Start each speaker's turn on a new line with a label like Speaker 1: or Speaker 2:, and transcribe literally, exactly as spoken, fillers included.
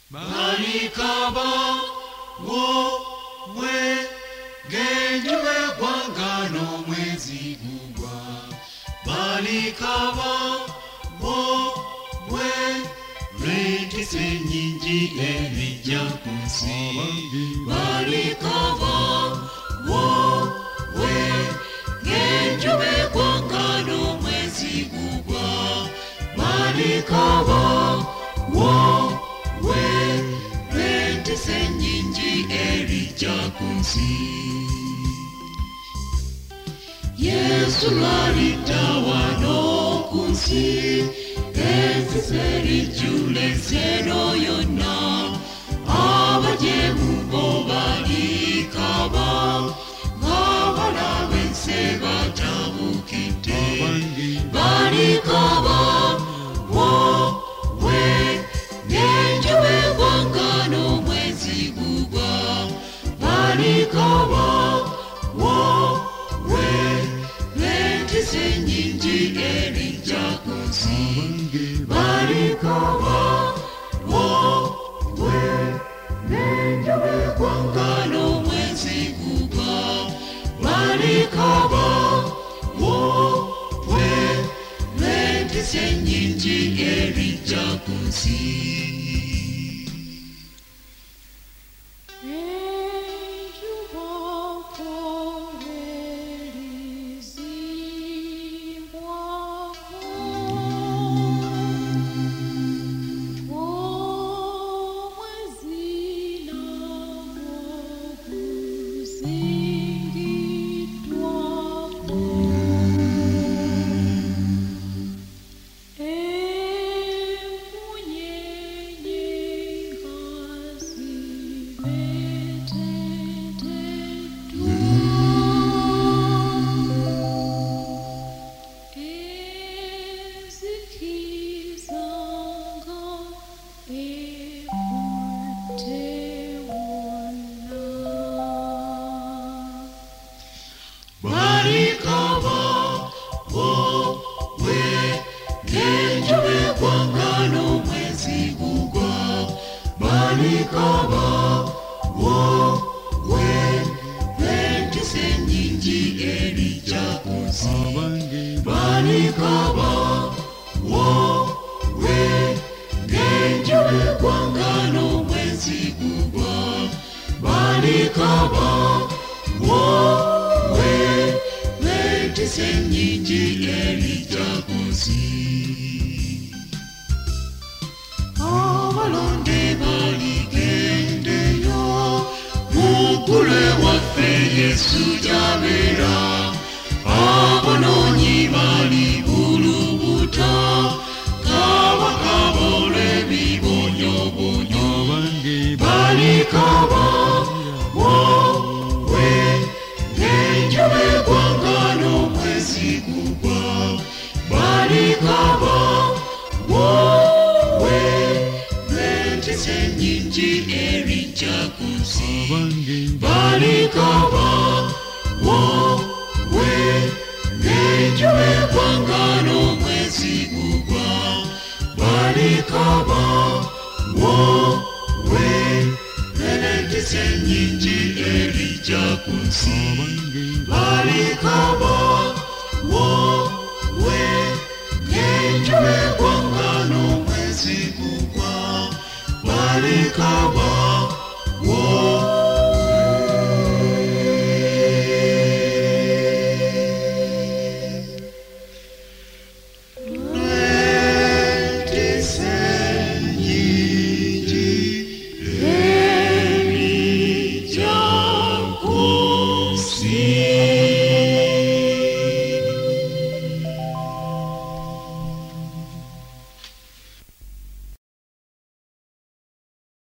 Speaker 1: Balikaba wowe genjuwe gwangano mwezi gugwa. Balikaba wowe lwentise nyingi ebijja kunsi. Balikaba wowe genjuwe gwangano mwezi gugwa. Balikaba wowe lwentise nyingi ebijja kunsi. Yesu lwalidda wano kunsi, ensisi erijjula ensero yonna. Abajeemu bo balikaba, ng'abalaba ensi batabukidde. Balikaba wowe ng'enjuba egwangana omwezi gugwa. Balikaba wowe lwentise ennyingi erijja kunsi. Balikaba wowe ng'enjuba egwangana omwezi gugwa. Balikaba wowe lwentise ennyingi erijja kunsi. Balikaba wowe ng'enjuba egwangana omwezi gugwa. Balikaba wowe lwentise ennyingi erijja kunsi. Balikaba wowe ng'enjuba egwangana omwezi gugwa. Balikaba wowe lwentise ennyingi erijja kunsi. Abalonde baligendeyo, muggulu ewaffe Yesu gy'abeera. Abonoonyi balibulubuta, kabakaba olw'ebibonyobonyo. Balikaba wowe ng'enjuba egwangana omwezi gugwa. Balikaba wowe lwentise ennyingi erijja kunsi. Balikaba wowe ng'enjuba egwangana omwezi gugwa. Balikaba wowe lwentise ennyingi erijja kunsi. Balikaba wowe ng'enjuba egwangana omwezi gugwa. Balikaba